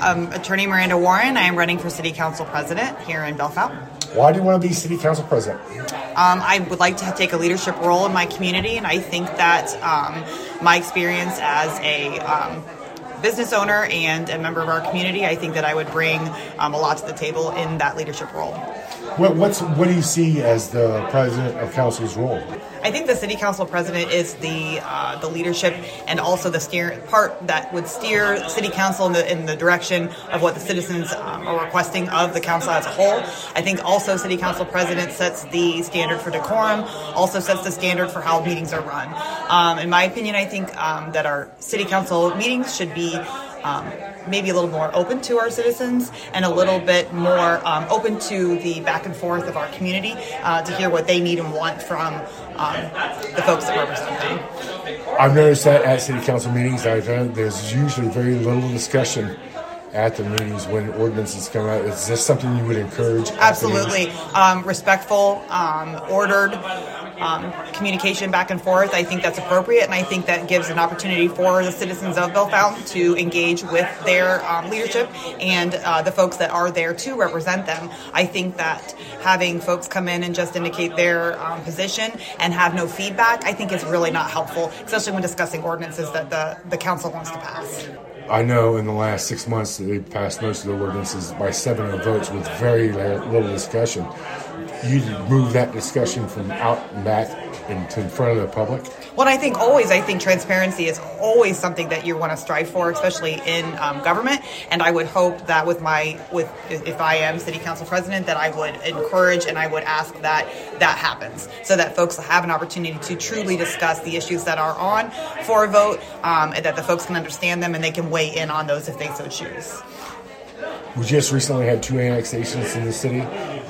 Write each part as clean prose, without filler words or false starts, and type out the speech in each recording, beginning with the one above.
Attorney Miranda Warren. I am running for City Council President here in Bellefontaine. Why do you want to be City Council President? I would like to take a leadership role in my community, and I think that my experience as a business owner and a member of our community, I think that I would bring a lot to the table in that leadership role. What do you see as the President of Council's role? I think the City Council President is the leadership and also the part that would steer City Council in the direction of what the citizens are requesting of the council as a whole. I think also City Council President sets the standard for decorum, also sets the standard for how meetings are run. In my opinion, I think that our City Council meetings should be maybe a little more open to our citizens and a little bit more open to the back and forth of our community to hear what they need and want from the folks that represent them. I've noticed that at City Council meetings there's usually very little discussion at the meetings when ordinances come out. Is this something you would encourage? Absolutely. Respectful, ordered communication back and forth. I think that's appropriate, and I think that gives an opportunity for the citizens of Bellefontaine to engage with their leadership and the folks that are there to represent them. I think that having folks come in and just indicate their position and have no feedback, I think is really not helpful, especially when discussing ordinances that the council wants to pass. I know in the last 6 months they passed most of the ordinances by 7 votes with very little discussion. You move that discussion from out and back into in front of the public? Well, I think transparency is always something that you want to strive for, especially in government. And I would hope that if I am City Council President, that I would encourage and I would ask that happens, so that folks have an opportunity to truly discuss the issues that are on for a vote, and that the folks can understand them and they can weigh in on those if they so choose. We just recently had 2 annexations in the city.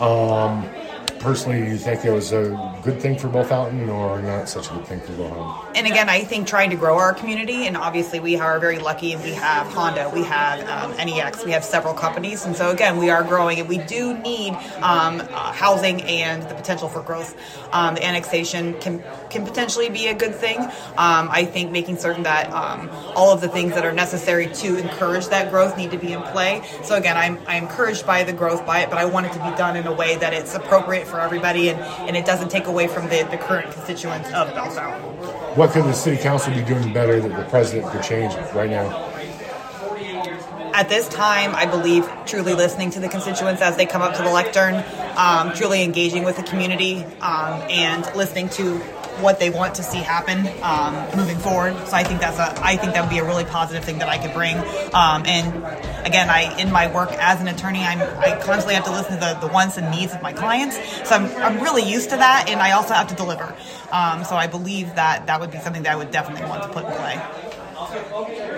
Personally, do you think it was a good thing for Bellefontaine or not such a good thing for Bellefontaine? And again, I think trying to grow our community, and obviously we are very lucky, and we have Honda, we have NEX, we have several companies, and so again, we are growing, and we do need housing and the potential for growth. The annexation can potentially be a good thing. I think making certain that all of the things that are necessary to encourage that growth need to be in play. So again, I'm encouraged by the growth by it, but I want it to be done in a way that it's appropriate for everybody and it doesn't take away from the current constituents of Bellefontaine. What could the City Council be doing better that the President could change right now? At this time, I believe truly listening to the constituents as they come up to the lectern, truly engaging with the community, and listening to what they want to see happen moving forward. So I think that would be a really positive thing that I could bring. And again, in my work as an attorney, I constantly have to listen to the wants and needs of my clients. So I'm really used to that, and I also have to deliver. So I believe that would be something that I would definitely want to put in play.